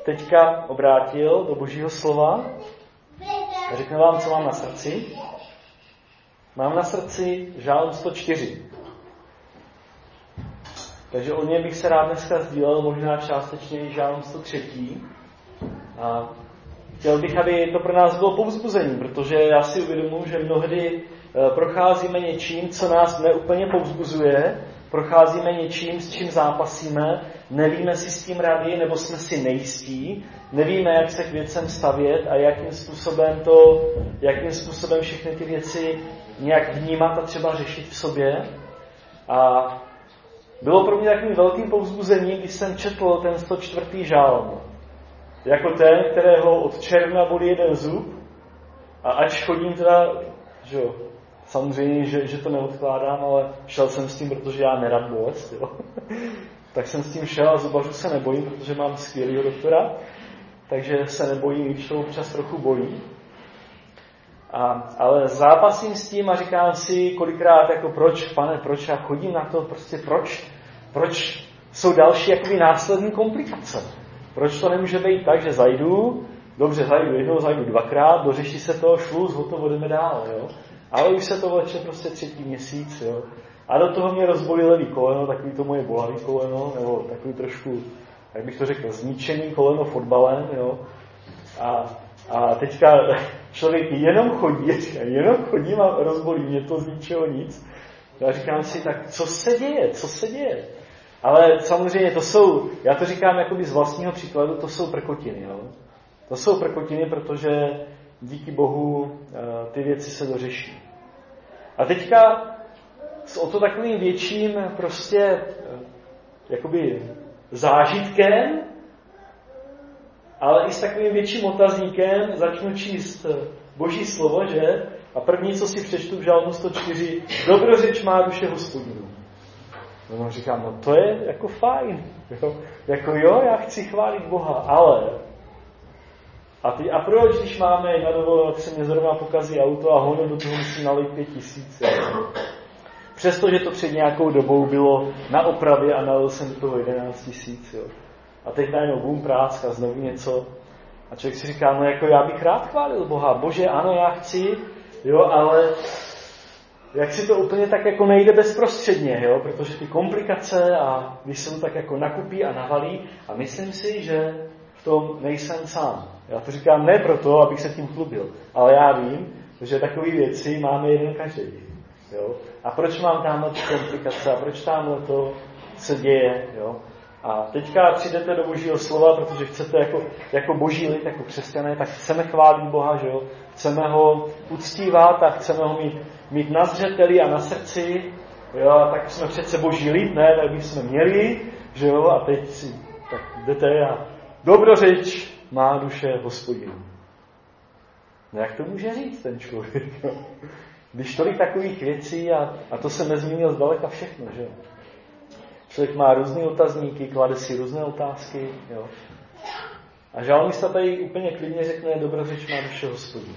teďka obrátil do Božího slova a řeknu vám, co mám na srdci. Mám na srdci Žálm 104. Takže o něm bych se rád dneska sdílel, možná částečně i Žálm 103. A chtěl bych, aby to pro nás bylo povzbuzení, protože já si uvědomuji, že mnohdy procházíme něčím, co nás neúplně povzbuzuje, procházíme něčím, s čím zápasíme, nevíme si s tím rady, nebo jsme si nejistí, nevíme, jak se k věcem stavět a jakým způsobem všechny ty věci nějak vnímat a třeba řešit v sobě. A bylo pro mě takovým velkým povzbuzením, když jsem četl ten 104. žálm. Jako ten, kterého od června bolí jeden zub, a ač chodím teda, že jo, samozřejmě, že to neodkládám, ale šel jsem s tím, protože já nerad bolest, jo. Tak jsem s tím šel a zubařů se nebojím, protože mám skvělýho doktora, takže se nebojím, když to občas trochu bolí. Ale zápasím s tím a říkám si kolikrát, jako proč já chodím na to, prostě proč jsou další jakoby následní komplikace. Proč to nemůže být tak, že zajdu jednou, zajdu dvakrát, dořeší se to, šluz, hotovo, jdeme dál, jo. Ale už se to vleče prostě 3. měsíc, jo. A do toho mě rozbolí levý koleno, takový to moje bolavý koleno, nebo takový trošku, jak bych to řekl, zničený koleno fotbalem, jo. A teďka člověk jenom chodí a rozbolí mě to z ničeho nic. Já říkám si, tak co se děje? Ale samozřejmě já to říkám jakoby z vlastního příkladu, to jsou prkotiny, jo. To jsou prkotiny, protože díky Bohu ty věci se dořeší. A teďka s o to takovým větším prostě jakoby zážitkem, ale i s takovým větším otazníkem začnu číst Boží slovo, že? A první, co si přečtu v Žálmu 104, dobrořeč má duše Hospodinu. No říkám, to je jako fajn. Jo, já chci chválit Boha, ale... A proč, když máme na dovolenou, tak se mě zrovna pokazí auto a honem do toho musím nalít 5 000. Přestože to před nějakou dobou bylo na opravě a nalil jsem do toho 11 000. Jo. A teď najednou bum, práska, znovu něco. A člověk si říká, no jako já bych rád chválil Boha. Bože, ano, já chci, jo, ale jak si to úplně tak jako nejde bezprostředně, jo, protože ty komplikace a když se to tak jako nakupí a navalí a myslím si, že v tom nejsem sám. Já to říkám ne proto, abych se tím chlubil, ale já vím, že takové věci máme jeden každý. Jo? A proč mám tamhle ty komplikace a proč tamhle to se děje, jo? A teďka přijdete do Božího slova, protože chcete jako boží lid, jako křesťané, tak chceme chválit Boha, že jo? Chceme ho uctívat a chceme ho mít na zřeteli a na srdci, jo? A tak jsme přece boží lid, ne? Tak bychom měli, že jo? A teď si tak jdete a dobrořeč má duše Hospodinu. No jak to může říct ten člověk? Když tolik takových věcí a to jsem nezmínil zdaleka všechno, že jo? Člověk má různé otazníky, klade si různé otázky, jo? A žalmista tady úplně klidně řekne, dobrořeč má duše Hospodinu.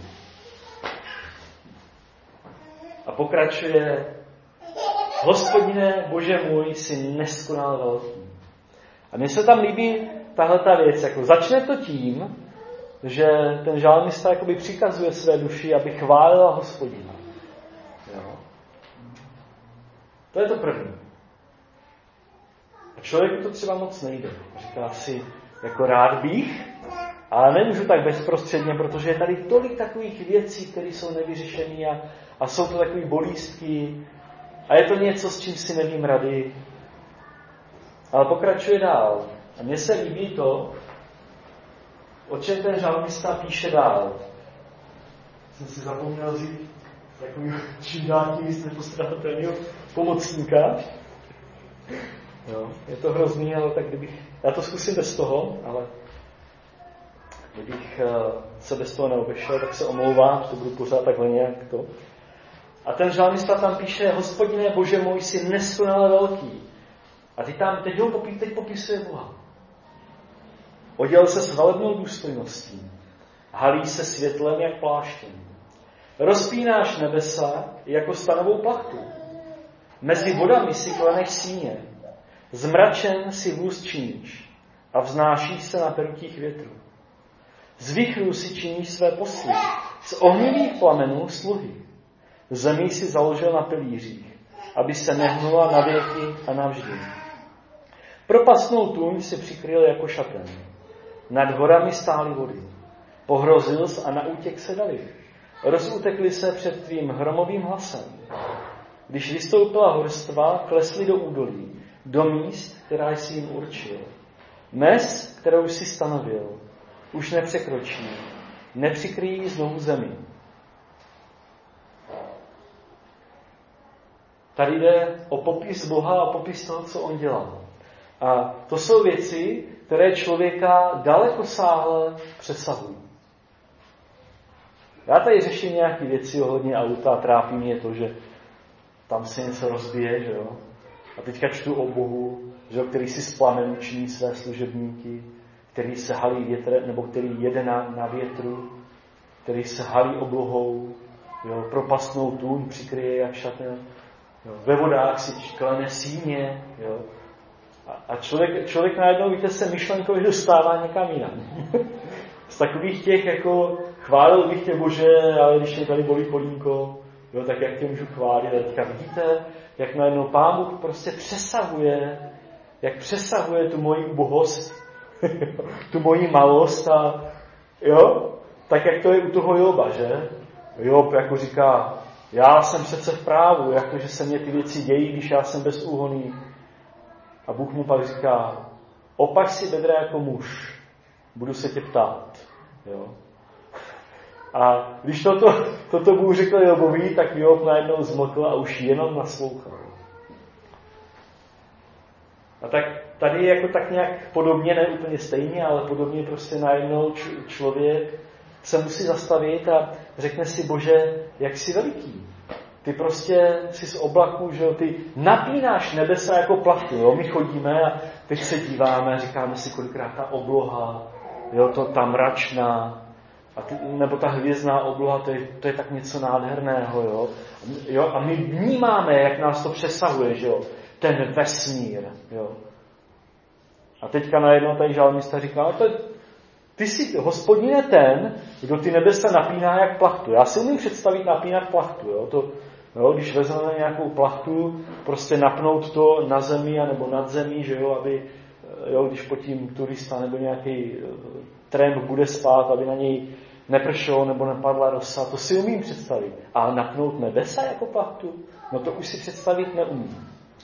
A pokračuje, Hospodine, Bože můj, jsi neskonale velký. A mně se tam líbí tahleta věc, jako začne to tím, že ten žalmista jakoby přikazuje své duši, aby chválila Hospodina. Jo. To je to první. A člověku to třeba moc nejde. Říká si, jako rád bych, ale nemůžu tak bezprostředně, protože je tady tolik takových věcí, které jsou nevyřešené a jsou to takové bolístky a je to něco, s čím si nevím rady. Ale pokračuje dál. A mně se líbí to, o čem ten žalmista píše dál. Jsem si zapomněl říct takový čím dál tím víc nepostradatelného pomocníka. Jo, je to hrozný, ale tak já to zkusím bez toho, ale kdybych se bez toho neobešel, tak se omlouvám, že to budu pořád takhle nějak to. A ten žalmista tam píše, Hospodine, Bože můj, jsi neskonale velký. A teď popisuje Boha. Oděl se s velebnou důstojností. Halí se světlem jak pláštěm. Rozpínáš nebesa jako stanovou plachtu. Mezi vodami si kleneš síně. Zmračen si vůz činíš. a vznášíš se na perutích větru. Z vichrů si činíš své posly, z ohnivých plamenů sluhy. Zemi si založil na pilířích, aby se nehnula na věky a navždy. Propastnou tůň si přikryl jako šaten. Nad horami stály vody. Pohrozil jsi a na útěk se dali. Rozutekli se před tvým hromovým hlasem. Když vystoupila horstva, klesli do údolí, do míst, která jsi jim určil. Mez, kterou jsi stanovil, už nepřekročí, nepřikryjí znovu zemi. Tady jde o popis Boha a popis toho, co on dělal. A to jsou věci, které člověka dalekosáhle přesahují. Já tady řeším nějaké věci ohledně auta a trápí mě to, že tam se něco rozbije, že jo? A teďka čtu o Bohu, že jo, který si z plamenů činí své služebníky, který se halí větrem, nebo který jede na větru, který se halí oblohou, jo, propastnou tůň přikryje jak šaten, jo, ve vodách si klene síně, jo. A člověk najednou, víte, se myšlenkově dostává někam jinam. Z takových těch, jako chválil bych tě, Bože, ale když mě tady bolí kolínko, jo, tak jak tě můžu chválit? A teďka vidíte, jak najednou Pán Bůh prostě přesahuje tu moji ubohost, tu moji malost a jo, tak jak to je u toho Joba, že? Job jako říká, já jsem přece v právu, jakože se mě ty věci dějí, když já jsem bezúhonný. A Bůh mu pak říká, opaž si bedra jako muž, budu se tě ptát. Jo? A když toto Bůh řekl Jobovi, tak Job najednou zmlkl a už jenom naslouchal. A tak tady je jako tak nějak podobně, ne úplně stejně, ale podobně prostě najednou člověk se musí zastavit a řekne si, Bože, jak jsi veliký. Ty prostě jsi z oblaků, že jo, ty napínáš nebesa jako plachtu, jo. My chodíme a teď se díváme a říkáme si, kolikrát ta obloha, jo, ta mračná, nebo ta hvězdná obloha, to je tak něco nádherného, jo. A my vnímáme, jak nás to přesahuje, že jo, ten vesmír, jo. A teďka najednou tady žalmista říká, ty jsi, Hospodin je ten, kdo ty nebesa napíná jak plachtu. Já si umím představit napínat plachtu, jo, když vezmeme nějakou plachtu, prostě napnout to na zemi nebo nad zemí, že jo, aby, jo, když pod tím turista nebo nějaký tramp bude spát, aby na něj nepršelo nebo nepadla rosa, to si umím představit. A napnout nebesa jako plachtu, no to už si představit neumím.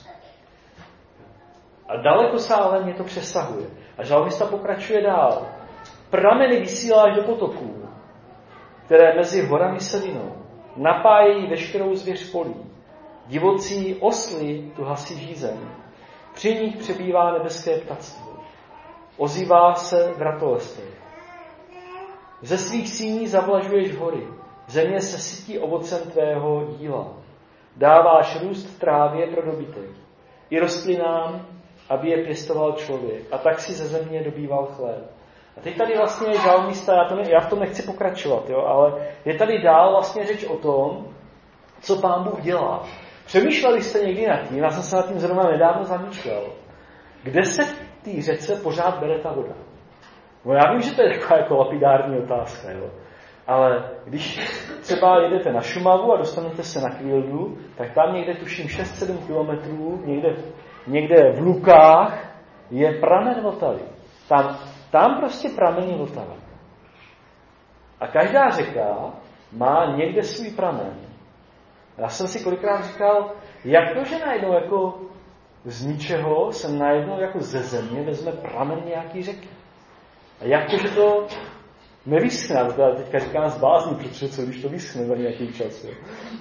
A dalekosáhle mě to přesahuje. A žalmista pokračuje dál. Prameny vysíláš do potoků, které mezi horami se vinou. Napájejí veškerou zvěř polí. Divocí osly tu hasí žízeň. Při nich přebývá nebeské ptactvo. Ozývá se vratolestek. Ze svých síní zavlažuješ hory. Země se sytí ovocem tvého díla. Dáváš růst trávě pro dobytek. I rostlinám, aby je pěstoval člověk. A tak si ze země dobýval chléb. A teď tady vlastně je žalmista, já v tom nechci pokračovat, jo, ale je tady dál vlastně řeč o tom, co Pán Bůh dělá. Přemýšleli jste někdy nad tím, já jsem se nad tím zrovna nedávno zamýšlel, kde se v té řece pořád bere ta voda. No já vím, že to je taková jako lapidární otázka, jo, ale když třeba jedete na Šumavu a dostanete se na Kvildu, tak tam někde tuším 6-7 kilometrů, někde v Lukách je pramen Vltavy. Tam prostě pramení Vltava. A každá řeka má někde svůj pramen. Já jsem si kolikrát říkal, jak to, že najednou jako z ničeho se najednou jako ze země vezme pramen nějaký řeky. A jak to, že to nevyschne. Já teďka říkám zblázní, protože co když to vyschne za nějaký čas. Jo?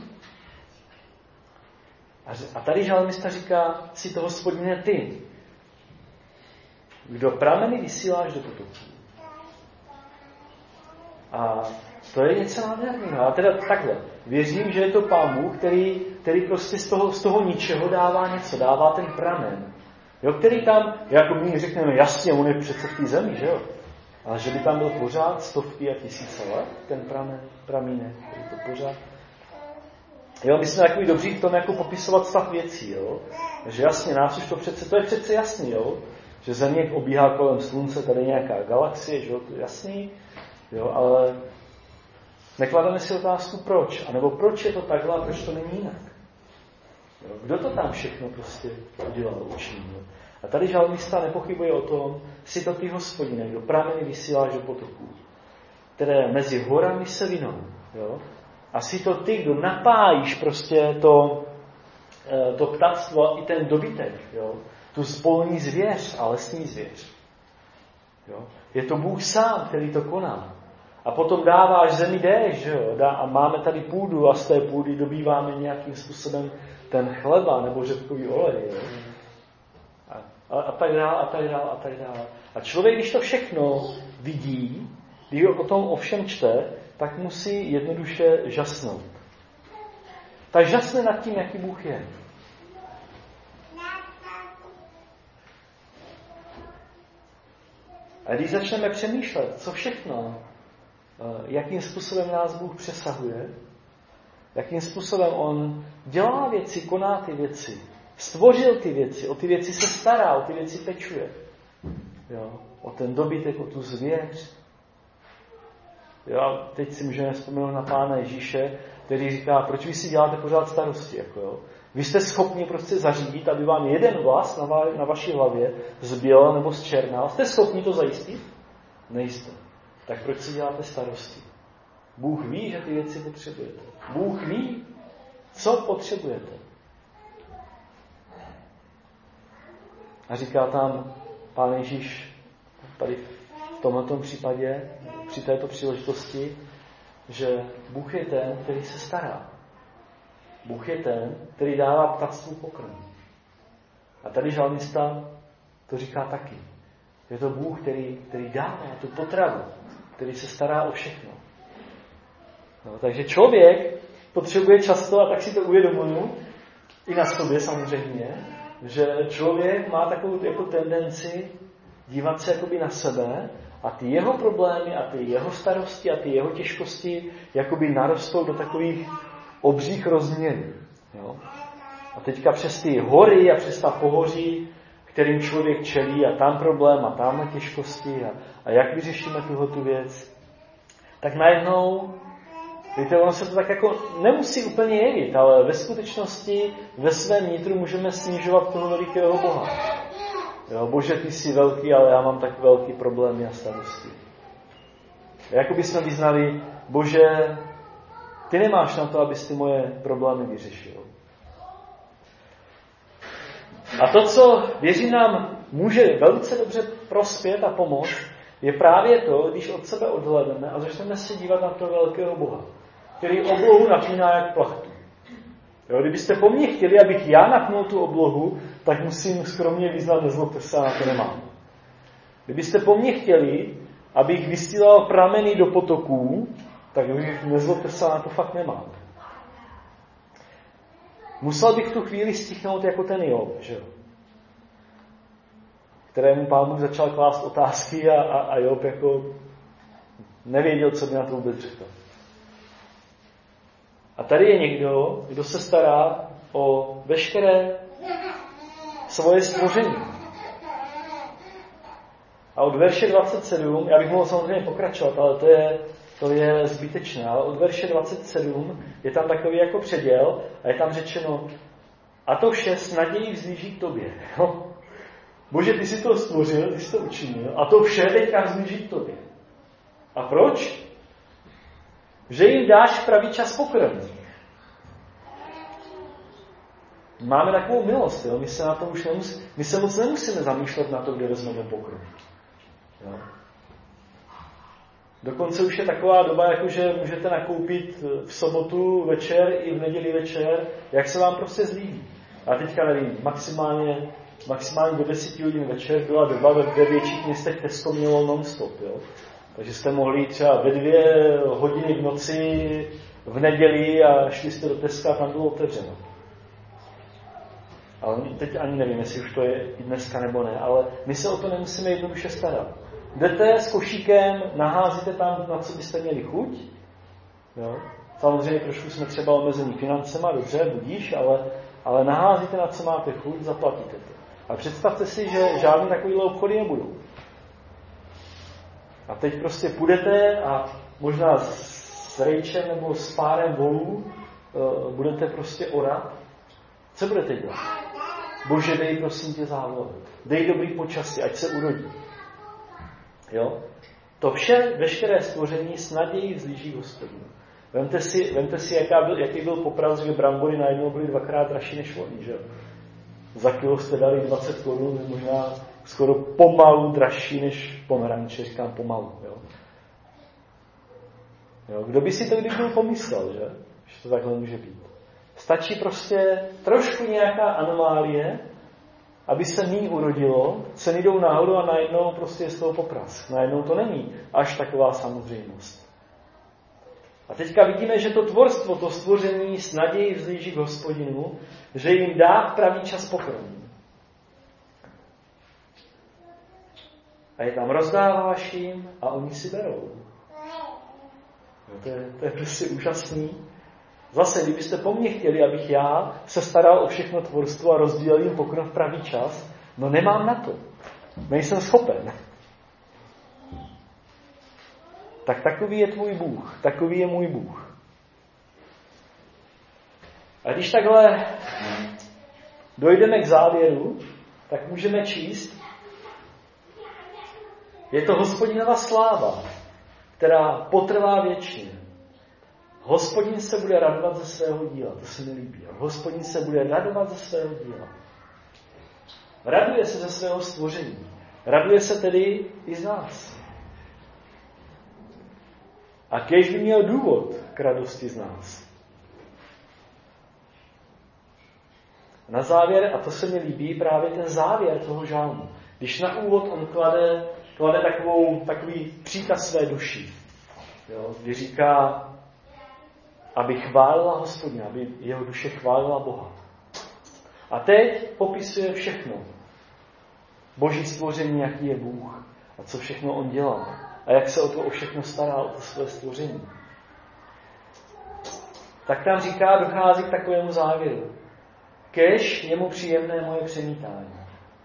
A tady žalmista říká, si to Hospodine ty, kdo prameny vysíláš do potoků. A to je něco nádherného. A teda takhle. Věřím, že je to Pán Bůh, který prostě z toho ničeho dává něco. Dává ten pramen. Jo, který tam, jako my řekneme, jasně, on je přece v té zemi, že jo? Ale že by tam byl pořád stovky a tisíce let, ten pramínek, který to pořád. Jo, my jsme takový dobří v tom, jako popisovat stav věcí, jo? Že jasně, nás už to je přece jasný, jo? že Země obíhá kolem Slunce, tady je nějaká galaxie, že jo, to je jasný, jo, ale neklademe si otázku proč, anebo proč je to takhle a proč to není jinak. Jo, kdo to tam všechno prostě udělal, učinil. A tady žalmista nepochybuje o tom, si to ty Hospodine, kdo prameny vysíláš do potoků, které mezi horami se vinou. Jo? A si to ty, kdo napájíš prostě to ptactvo i ten dobytek, jo? Tu spolní zvěř a lesní zvěř. Jo? Je to Bůh sám, který to koná. A potom dáváš zemi déšť, jo? A máme tady půdu a z té půdy dobýváme nějakým způsobem ten chleba nebo řepkový olej. Jo? A tak dál, a tak dál, a tak dál. A člověk, když to všechno vidí, když o tom ovšem čte, tak musí jednoduše žasnout. Tak žasne nad tím, jaký Bůh je. A když začneme přemýšlet, co všechno, jakým způsobem nás Bůh přesahuje, jakým způsobem On dělá věci, koná ty věci, stvořil ty věci, o ty věci se stará, o ty věci pečuje. Jo? O ten dobytek, o tu zvěř. Jo? Teď si můžeme vzpomenout na Pána Ježíše, který říká, proč vy si děláte pořád starosti. Jako, jo? Vy jste schopni prostě zařídit, aby vám jeden vlas na vaší hlavě zběl nebo zčernal. Jste schopni to zajistit? Nejste. Tak proč si děláte starosti? Bůh ví, že ty věci potřebujete. Bůh ví, co potřebujete. A říká tam Pán Ježíš tady v tomto případě, při této příležitosti, že Bůh je ten, který se stará. Bůh je ten, který dává ptactvu pokrm. A tady žalmista to říká taky. Je to Bůh, který dává tu potravu, který se stará o všechno. No, takže člověk potřebuje často, a tak si to uvědomuju, i na sobě samozřejmě, že člověk má takovou jako tendenci dívat se jakoby na sebe a ty jeho problémy a ty jeho starosti a ty jeho těžkosti jakoby narostou do takových obřích rozměrů. Jo? A teďka přes ty hory a přes ta pohoří, kterým člověk čelí a tam problém a tam těžkosti a jak vyřešíme tu věc, tak najednou, víte, ono se to tak jako nemusí úplně jevit, ale ve skutečnosti ve svém nitru můžeme snižovat toho velikého Boha. Jo, Bože, ty jsi velký, ale já mám tak velký problémy a starosti. Jako bychom vyznali, Bože, ty nemáš na to, abys ty moje problémy vyřešil. A to, co věřím nám může velice dobře prospět a pomoct, je právě to, když od sebe odhlédneme a začneme se dívat na toho velkého Boha, který oblohu napíná jak plachtu. Jo, kdybyste po mně chtěli, abych já napnul tu oblohu, tak musím skromně vyznat, nezlobte se, na to nemám. Kdybyste po mně chtěli, abych vysílal prameny do potoků, tak nezlobte se, na to fakt nemám. Musel bych tu chvíli stichnout jako ten Job, že jo? Kterému Pán Bůh začal klást otázky a Job jako nevěděl, co by na to vůbec řekl. A tady je někdo, kdo se stará o veškeré svoje stvoření. A od verše 27, já bych mohl samozřejmě pokračovat, ale to je zbytečné, ale od verše 27 je tam takový jako předěl a je tam řečeno, a to vše s nadějí vzlíží k tobě. No. Bože, ty jsi to stvořil, ty jsi to učinil a to vše teďka vzlíží k tobě. A proč? Že jim dáš pravý čas pokrm. Máme takovou milost, jo? My se moc nemusíme zamýšlet na to, kde vezmeme pokrm. Jo? Dokonce už je taková doba, jako že můžete nakoupit v sobotu večer i v neděli večer, jak se vám prostě zlíbí. A teďka nevím, maximálně do 10 hodin večer byla doba ve větších městech Tesco mělo non-stop. Jo? Takže jste mohli třeba ve 2 hodiny v noci v neděli a šli jste do Teska a tam bylo otevřeno. Ale teď ani nevím, jestli už to je i dneska nebo ne, ale my se o to nemusíme jednoduše starat. Jdete s košíkem, naházíte tam, na co byste měli chuť. Jo? Samozřejmě trošku jsme třeba omezení financema, dobře, budíš, ale naházíte, na co máte chuť, zaplatíte to. A představte si, že žádný takovýhle obchody nebudou. A teď prostě půjdete a možná s rejčem nebo s párem volů budete prostě orat. Co budete dělat? Bože, dej prosím tě závod. Dej dobrý počasí, ať se urodí. Jo? To vše, veškeré stvoření s nadějí vzlíží k Hospodinu. Vemte si jaký byl popras, že brambory najednou byly 2krát dražší než oni, že? Za kilo jste dali 20 korun, možná skoro pomalu dražší než pomeranče, říkám pomalu, jo? Jo? Kdo by si to kdy byl pomyslel, že to takhle může být? Stačí prostě trošku nějaká anomálie, aby se míň urodilo, ceny jdou nahoru a najednou prostě je z toho poprask. Najednou to není až taková samozřejmost. A teďka vidíme, že to tvorstvo, to stvoření s nadějí vzlíží k Hospodinu, že jim dá v pravý čas pokrm. A je tam rozdáváš jim a oni si berou. To je prostě úžasný. Zase, kdybyste po mně chtěli, abych já se staral o všechno tvorstvo a rozdělil jim pokrm v pravý čas, no nemám na to. Nejsem schopen. Tak takový je tvůj Bůh, takový je můj Bůh. A když takhle dojdeme k závěru, tak můžeme číst, je to Hospodinova sláva, která potrvá věčně. Hospodin se bude radovat ze svého díla, to se mi líbí. Hospodin se bude radovat ze svého díla. Raduje se ze svého stvoření. Raduje se tedy i z nás. A kéž by měl důvod k radosti z nás. Na závěr, a to se mi líbí, právě ten závěr toho žálmu. Když na úvod on klade takový příkaz své duši. Jo, kdy říká, aby chválila Hospodina, aby jeho duše chválila Boha. A teď popisuje všechno. Boží stvoření, jaký je Bůh a co všechno on dělá. A jak se o všechno stará, o to své stvoření. Tak tam říká, dochází k takovému závěru. Kéž je mu příjemné moje přemítání.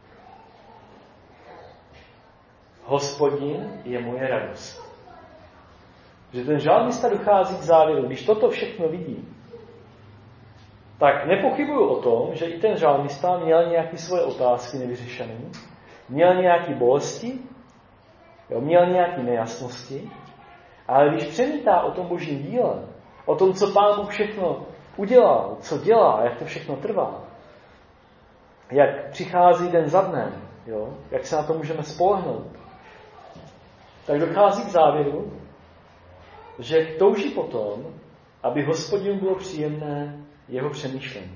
Hospodin je moje radost. Že ten žálmista dochází k závěru. Když toto všechno vidí, tak nepochybuju o tom, že i ten žálmista měl nějaké svoje otázky nevyřešené, měl nějaké bolesti, měl nějaké nejasnosti, ale když přemítá o tom Božím díle, o tom, co Pán Bůh všechno udělal, co dělá, jak to všechno trvá, jak přichází den za dnem, jo, jak se na to můžeme spolehnout, tak dochází k závěru, že touží potom, aby Hospodinu bylo příjemné jeho přemýšlení.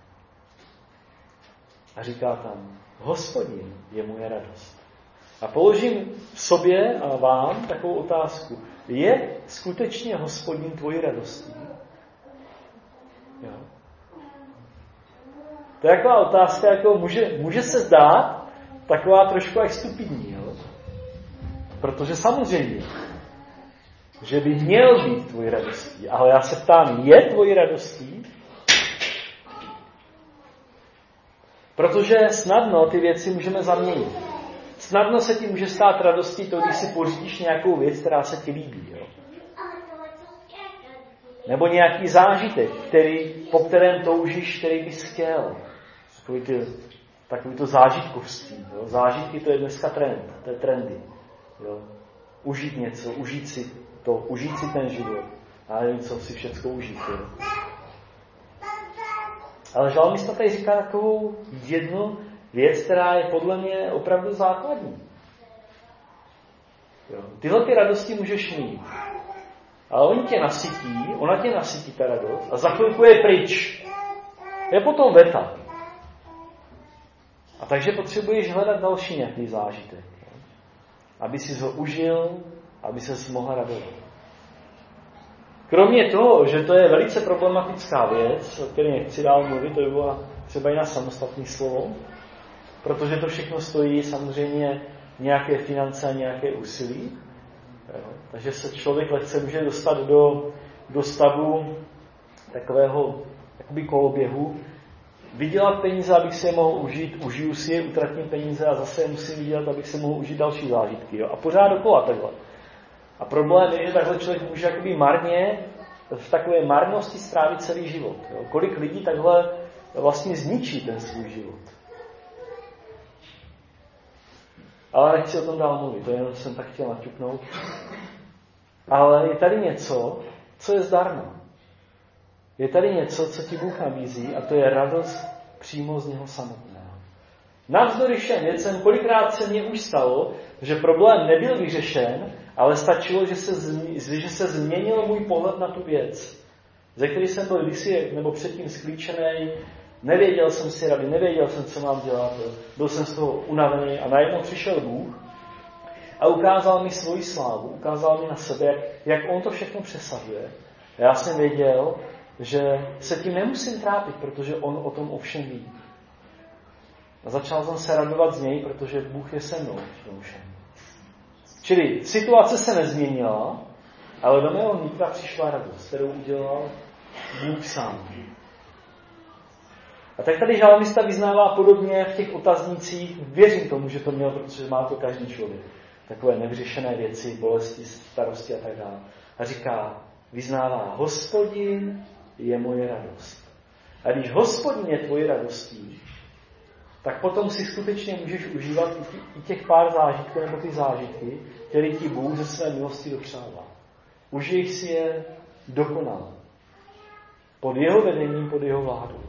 A říká tam, Hospodin je moje radost. A položím sobě a vám takovou otázku. Je skutečně Hospodin tvojí radostí? Jo. To je taková otázka, jako může se zdát taková trošku až stupidní. Jo? Protože samozřejmě, že by měl být tvojí radostí. Ale já se ptám, je tvojí radostí? Protože snadno ty věci můžeme zaměnit. Snadno se ti může stát radostí to, když si pořídíš nějakou věc, která se ti líbí. Jo? Nebo nějaký zážitek, po kterém toužíš, který bys chtěl. Takový to zážitkovství. Jo? Zážitky, to je dneska trend. To je trendy. Jo? Užít něco, užít si ten život. A nevím, co si všechno užít. Jo? Ale žalmista tady říká takovou jednu věc, která je podle mě opravdu základní. Jo. Tyhle ty radosti můžeš mít. Ale ona tě nasytí ta radost a za chvilku je pryč. Je potom veta. A takže potřebuješ hledat další nějaký zážitek. Jo. Aby si ho užil, aby ses mohl radovat. Kromě toho, že to je velice problematická věc, o které nechci dál mluvit, to by bylo třeba i na samostatné slovo, protože to všechno stojí samozřejmě nějaké finance a nějaké úsilí. Jo. Takže se člověk lehce může dostat do stavu takového jakoby koloběhu, vydělat peníze, abych si je mohl užít, užiju si je, utratím peníze a zase je musím vydělat, abych si mohl užít další zážitky. Jo? A pořád dokola takhle. A problém je, že takhle člověk může jakoby marně, v takové marnosti strávit celý život. Jo? Kolik lidí takhle vlastně zničí ten svůj život. Ale nechci o tom dál mluvit, to jenom jsem tak chtěl naťuknout. Ale je tady něco, co je zdarma. Je tady něco, co ti Bůh nabízí, a to je radost přímo z něho samotného. Navzdory všem věcem, kolikrát se mně už stalo, že problém nebyl vyřešen, ale stačilo, že se změnil můj pohled na tu věc, ze který jsem byl kdysi nebo předtím sklíčený, nevěděl jsem si rady, nevěděl jsem, co mám dělat, byl jsem z toho unavený a najednou přišel Bůh a ukázal mi svoji slávu, ukázal mi na sebe, jak on to všechno přesahuje. A já jsem věděl, že se tím nemusím trápit, protože on o tom ovšem ví. A začal jsem se radovat z něj, protože Bůh je se mnou v tom všem. Čili situace se nezměnila, ale do mého nitra přišla radost, kterou udělal Bůh sám. A tak tady žalmista vyznává podobně v těch otaznících, věřím tomu, že to měl, protože má to každý člověk. Takové nevyřešené věci, bolesti, starosti a tak dále. A říká, vyznává, Hospodin je moje radost. A když Hospodin je tvojí radostí, tak potom si skutečně můžeš užívat i těch pár zážitků nebo ty zážitky, které ti Bůh ze své milosti dopřává. Užiješ si je dokonale. Pod jeho vedením, pod jeho vládou.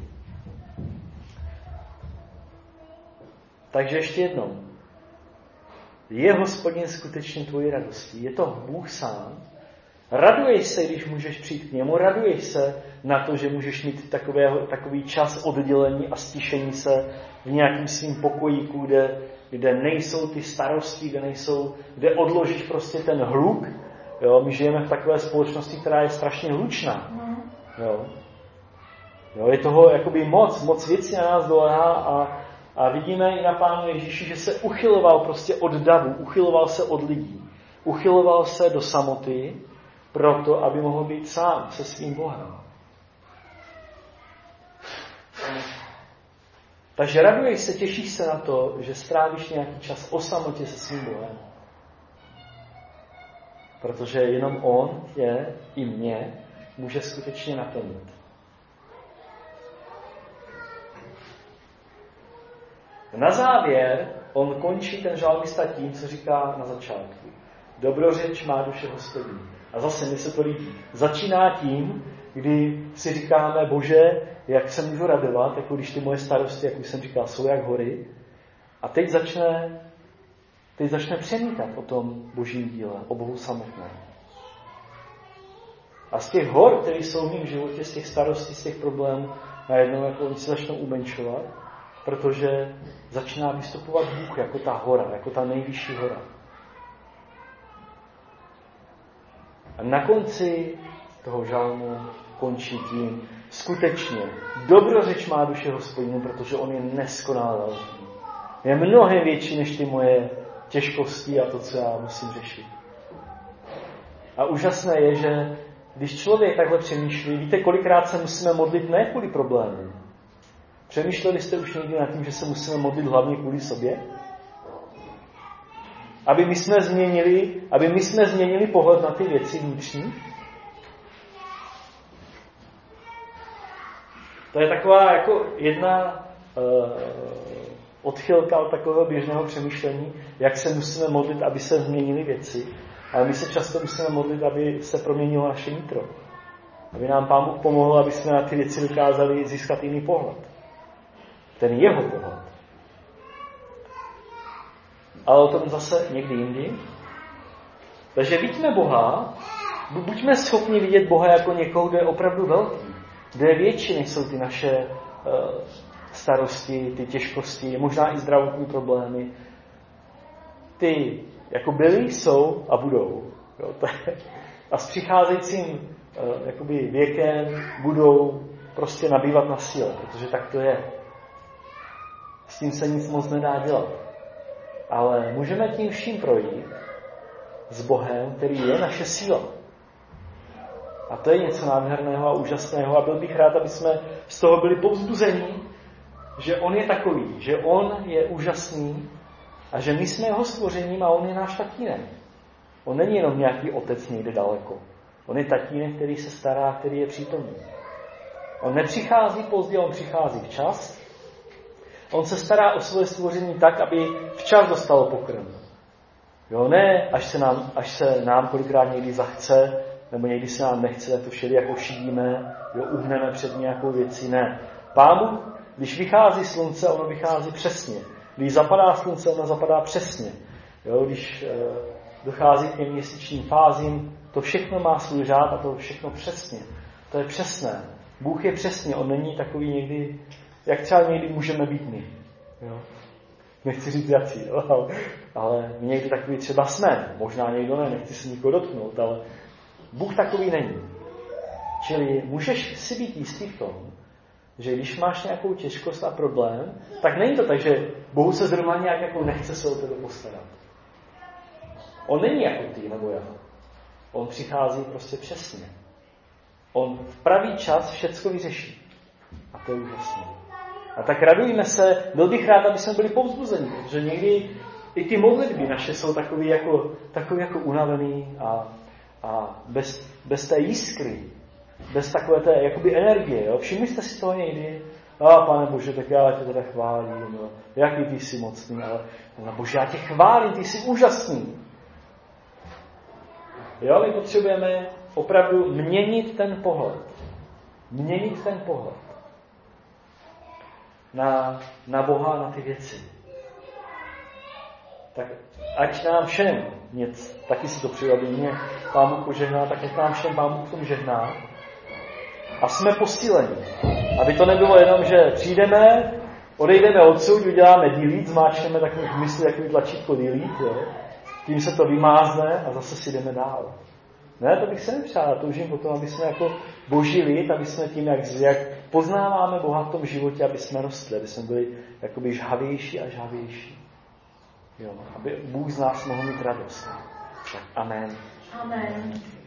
Takže ještě jednou. Je Hospodin skutečně tvojí radostí. Je to Bůh sám. Raduješ se, když můžeš přijít k němu. Raduješ se na to, že můžeš mít takový čas oddělení a stišení se v nějakým svým pokojíku, kde nejsou ty starosti, kde odložíš prostě ten hluk. Jo? My žijeme v takové společnosti, která je strašně hlučná. Jo? Jo, je toho jakoby moc věcí na nás dolehá a vidíme i na Pánu Ježíši, že se uchyloval prostě od davu, uchyloval se od lidí, uchyloval se do samoty proto, aby mohl být sám se svým Bohem. Takže raduješ se, těšíš se na to, že strávíš nějaký čas o samotě se svým Bohem. Protože jenom on je i mě může skutečně naplnit. Na závěr on končí ten žalmista tím, co říká na začátku. Dobrořeč má duše Hospodin. A zase mi se to líbí. Začíná tím, kdy si říkáme, Bože, jak se můžu radovat, jako když ty moje starosti, jak už jsem říkal, jsou jak hory. A teď začne přemítat o tom Božím díle, o Bohu samotném. A z těch hor, které jsou v mém životě, z těch starostí, z těch problémů, najednou jako oni se začnou umenšovat, protože začíná vystupovat Bůh jako ta hora, jako ta nejvyšší hora. A na konci toho žalmu končí tím, skutečně, dobrořeč má duše Hospodinu, protože on je neskonale velký. Je mnohem větší než ty moje těžkosti a to, co já musím řešit. A úžasné je, že když člověk takhle přemýšlí, víte, kolikrát se musíme modlit ne kvůli problémům. Přemýšleli jste už někdy nad tím, že se musíme modlit hlavně kvůli sobě? Aby my jsme změnili pohled na ty věci vnitřní? To je taková jako jedna odchylka od takového běžného přemýšlení, jak se musíme modlit, aby se změnily věci. Ale my se často musíme modlit, aby se proměnilo naše nitro. Aby nám Pán Bůh pomohl, aby jsme na ty věci dokázali získat jiný pohled. Ten jeho pohled. Ale o tom zase někdy jindy. Takže vidíme Boha, buďme schopni vidět Boha jako někoho, kdo je opravdu velký. Kdo je větší, než jsou ty naše starosti, ty těžkosti, možná i zdravotní problémy. Ty jako byly, jsou a budou. Jo, a s přicházejícím jakoby věkem budou prostě nabývat na síle, protože tak to je. S tím se nic moc nedá dělat. Ale můžeme tím vším projít s Bohem, který je naše síla. A to je něco nádherného a úžasného a byl bych rád, aby jsme z toho byli povzbuzení že on je takový, že on je úžasný a že my jsme jeho stvořením a on je náš tatínek. On není jenom nějaký otec někde daleko. On je tatínek, který se stará, který je přítomný. On nepřichází pozdě, on přichází včas. On se stará o svoje stvoření tak, aby včas dostalo pokrm. Jo, ne, až se nám kolikrát někdy zachce, nebo někdy se nám nechce, to všeli jako šidíme, jo, uhneme před nějakou věcí, ne. Pán Bůh, když vychází slunce, ono vychází přesně. Když zapadá slunce, ono zapadá přesně. Jo, když dochází k těm měsíčním fázím, to všechno má svůj řád a to všechno přesně. To je přesné. Bůh je přesně, on není takový někdy, jak třeba někdy můžeme být my. Jo? Nechci říct jací, jo? Ale my někdy takový třeba jsme. Možná někdo ne, nechci se nikoho dotknout, ale Bůh takový není. Čili můžeš si být jistý v tom, že když máš nějakou těžkost a problém, tak není to tak, že Bohu se zrovna nějak jako nechce se o tebe postarat. On není jako ty nebo já. On přichází prostě přesně. On v pravý čas všecko vyřeší. A to je úžasné. A tak radujme se, byl bych rád, aby jsme byli povzbuzeni, protože někdy i ty modlitby naše jsou takový jako unavený a bez té jiskry, bez takové té jakoby energie. Jo? Všimli jste si toho někdy? Pane Bože, tak já tě teda chválím. Jo? Jaký ty jsi mocný, ale Bože, já tě chválím, ty jsi úžasný. Jo, my potřebujeme opravdu měnit ten pohled. Měnit ten pohled na Boha, na ty věci. Tak ať nám všem nic, taky si to přeju, aby mě Pán Bůh požehná, tak ať nám všem Pán Bůh v tom žehná. A jsme posíleni. Aby to nebylo jenom, že přijdeme, odejdeme odsud, uděláme delete, zmáčkneme takový v mysli, takový tlačítko delete, jo? Tím se to vymázne a zase si jdeme dál. Ne, to bych se nepřál. Toužím potom, aby jsme jako boží lid, aby jsme tím, jak poznáváme Boha v tom životě, aby jsme rostli, aby jsme byli jakoby žhavější a žhavější. Jo, aby Bůh z nás mohl mít radost. Tak amen. Amen.